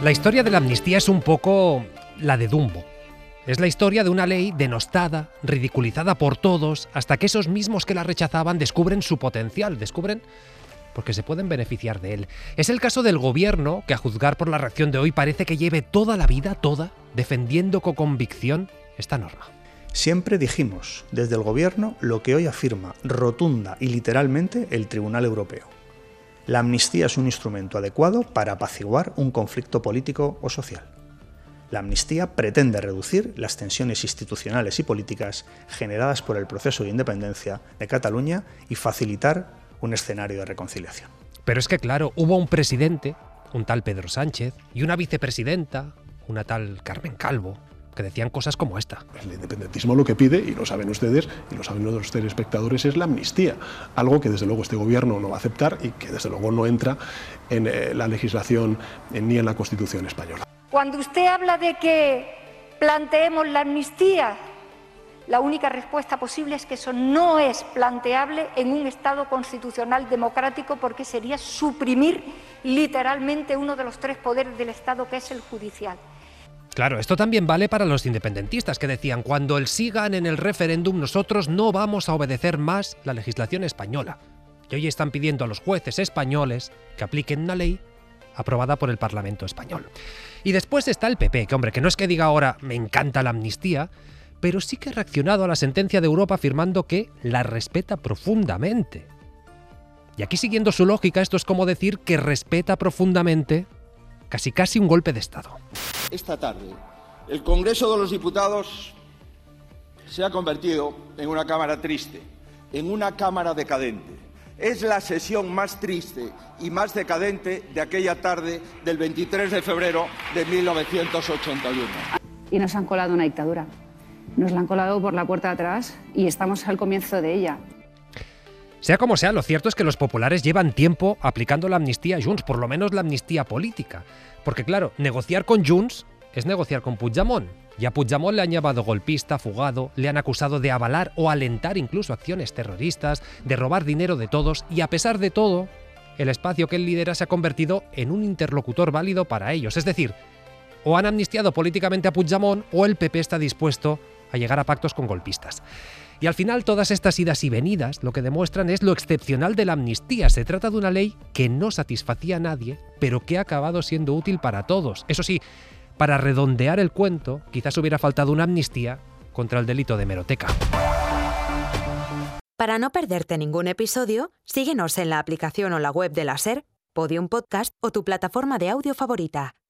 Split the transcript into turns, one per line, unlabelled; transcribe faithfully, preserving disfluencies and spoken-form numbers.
La historia de la amnistía es un poco la de Dumbo. Es la historia de una ley denostada, ridiculizada por todos, hasta que esos mismos que la rechazaban descubren su potencial, descubren porque se pueden beneficiar de él. Es el caso del gobierno, que a juzgar por la reacción de hoy parece que lleve toda la vida, toda, defendiendo con convicción esta norma.
Siempre dijimos desde el gobierno lo que hoy afirma rotunda y literalmente el Tribunal Europeo. La amnistía es un instrumento adecuado para apaciguar un conflicto político o social. La amnistía pretende reducir las tensiones institucionales y políticas generadas por el proceso de independencia de Cataluña y facilitar un escenario de reconciliación.
Pero es que, claro, hubo un presidente, un tal Pedro Sánchez, y una vicepresidenta, una tal Carmen Calvo, que decían cosas como esta.
El independentismo lo que pide, y lo saben ustedes, y lo saben los telespectadores, es la amnistía. Algo que desde luego este gobierno no va a aceptar y que desde luego no entra en eh, la legislación eh, ni en la Constitución española.
Cuando usted habla de que planteemos la amnistía, la única respuesta posible es que eso no es planteable en un Estado constitucional democrático, porque sería suprimir literalmente uno de los tres poderes del Estado, que es el judicial.
Claro, esto también vale para los independentistas, que decían: cuando el sí gane en el referéndum, nosotros no vamos a obedecer más la legislación española. Y hoy están pidiendo a los jueces españoles que apliquen una ley aprobada por el Parlamento español. Y después está el P P, que hombre, que no es que diga ahora me encanta la amnistía, pero sí que ha reaccionado a la sentencia de Europa afirmando que la respeta profundamente. Y aquí, siguiendo su lógica, esto es como decir que respeta profundamente casi casi un golpe de Estado.
Esta tarde, el Congreso de los Diputados se ha convertido en una Cámara triste, en una Cámara decadente. Es la sesión más triste y más decadente de aquella tarde del veintitrés de febrero de mil novecientos ochenta y uno.
Y nos han colado una dictadura. Nos la han colado por la puerta de atrás y estamos al comienzo de ella.
Sea como sea, lo cierto es que los populares llevan tiempo aplicando la amnistía a Junts, por lo menos la amnistía política. Porque claro, negociar con Junts es negociar con Puigdemont. Y a Puigdemont le han llamado golpista, fugado, le han acusado de avalar o alentar incluso acciones terroristas, de robar dinero de todos, y a pesar de todo, el espacio que él lidera se ha convertido en un interlocutor válido para ellos. Es decir, o han amnistiado políticamente a Puigdemont o el P P está dispuesto a llegar a pactos con golpistas. Y al final todas estas idas y venidas lo que demuestran es lo excepcional de la amnistía. Se trata de una ley que no satisfacía a nadie, pero que ha acabado siendo útil para todos. Eso sí, para redondear el cuento, quizás hubiera faltado una amnistía contra el delito de hemeroteca.
Para no perderte ningún episodio, síguenos en la aplicación o la web de la SER, Podium Podcast o tu plataforma de audio favorita.